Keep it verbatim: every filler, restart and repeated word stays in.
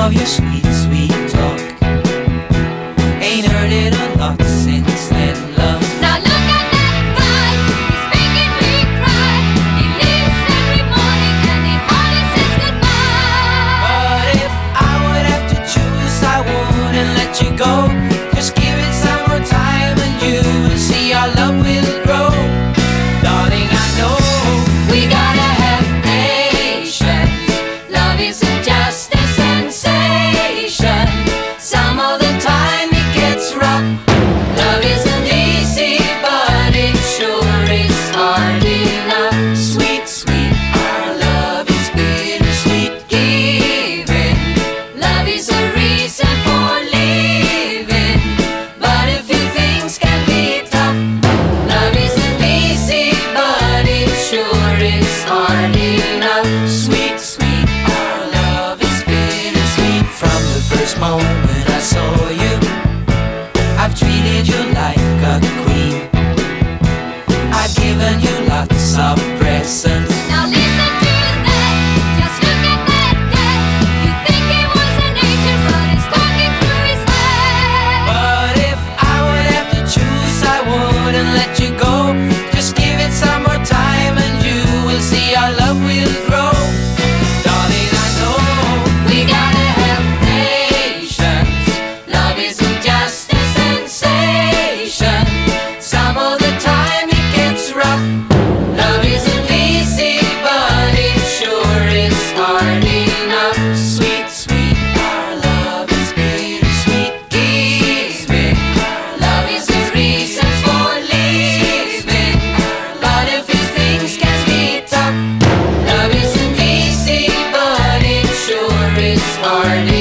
of your sweet, sweet talk. Ain't heard it a lot since then, love. Now look at that guy, he's making me cry. He leaves every morning and he hardly says goodbye. But if I would have to choose, I wouldn't let you go. Just give it some more time and you will see our love will grow. Darling, I know We gotta have patience. Love isn't just a sensation. Some of the time it gets rough. Love isn't easy, but it sure is hard enough. Sweet, sweet, our love is bittersweet. Giving, love is a reason for living. But a few things can be tough. Love isn't easy, but it sure is hard enough. sweet, sweet, our love is bittersweet. From the first moment I saw you, I've treated you like a queen. I've given you lots of presents. Now listen to that, just look at that guy. You think he was an angel, but he's talking through his head. But if I would have to choose, I wouldn't let you go. Just give it some more time and you will see our love will grow. Darling, I know We gotta have patience. Love isn't just a sensation. Some of the time it gets rough. Love isn't easy, but it sure is hard enough. sweet, sweet, our love is bittersweet. Giving, love is the reason for living. But a few things can be tough. Love isn't easy, but it sure is hard